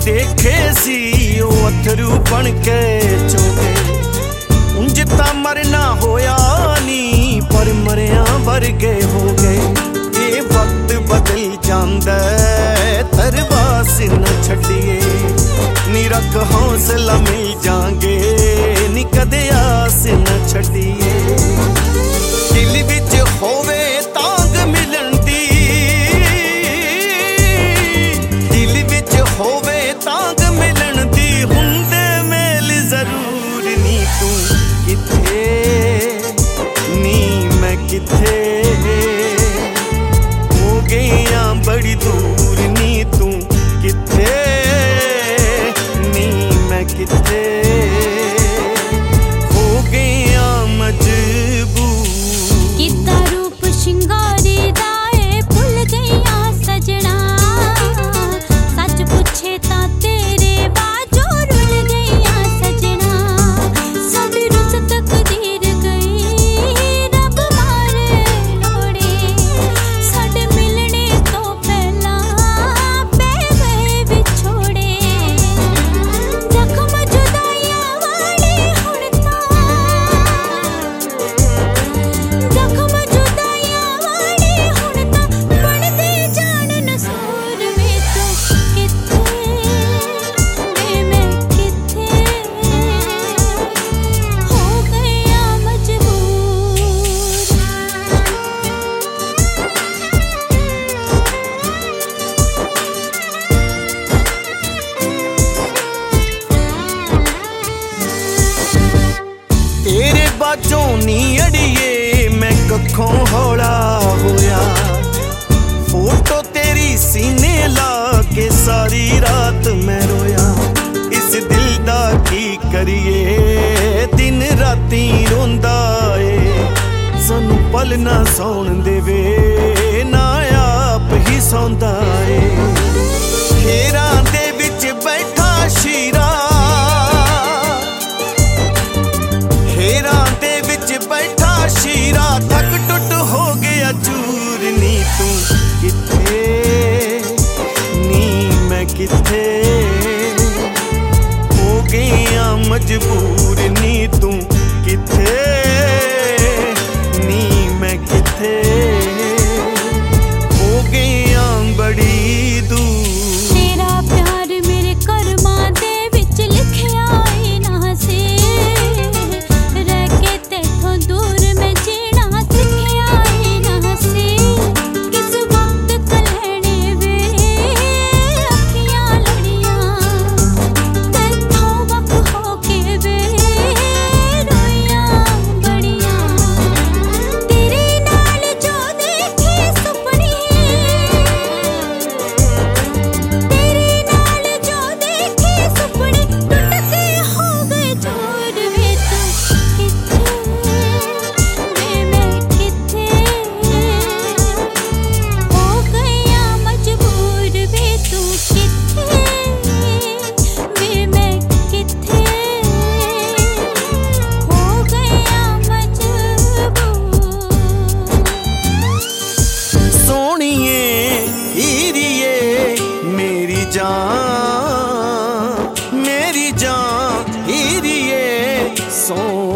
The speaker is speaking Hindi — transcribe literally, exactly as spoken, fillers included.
देखे सी ओ अथरू बन के चोगे। उंज तां मरना होया नी पर मरिया वर्गे हो गए। ये वक्त बदल जांदा तरवास न छड्डिए नी रख हौसला मिल जांगे नी कदे आस न छड्डिए। दिल विच होवे तांग मिलन दी, दिल विच होवे तांग मिलन दी, हुंदे मेल जरूर नी तू किथे नी मैं किथे हो गईया बड़ी दूर नी तू किथे नी मैं किथे हो गईया मजबूर। कितना रूप शिंगारी दाए भुल गईया सजना, सच पूछे ता तेरे बाजो रुल गईया सजना। साडी रुत तकदीर गई रब मारे लोड़े, साडे मिलने तो पहला पै गए विछोड़े। जख्म जुदाइयां वाले हुण तां, जख्म जुदाइयां वाले हुण तां बनदे जान नसूर वे तू किथे वे मैं किथे हो गया मजबूर। तेरे बाजों नी अड़िए मैं कखों हौला होया। फोटो तेरी सीने ला के सारी रात मैं रोया। इस दिल दा की करिए दिन राती रोंदा ए, सानू पल ना सौण देवे ना आप ही सौंदा ए। घेरां दे विच बैठा शीरा, घेरां दे विच बैठा शीरा, थक टुट हो गया चूर नी तू किथे नी मैं किथे हो गईया मजबूर नी तू किथे नी मैं किथे हो गईया बड़ी दूर। तेरा प्यार मेरे कर्मां दे विच लिखिया ही ना सी, रह के तेथों दूर मैं जीना सिखिया ही ना सी। किस वक्त कलहने वे अखियां लड़ियां, तेथों वक हो के वे रोइयां बड़ियां। तेरे नाल जो देखे सुपने, तेरे नाल जो देखे सुपने टूट के हो गए चूर वे तू किथे वे मैं किथे हो गईया मजबूर। वे तू किथे वे मैं किथे हो गईया मजबूर। सोनिए हीरिए मेरी जान, मेरी जान हीरिए सो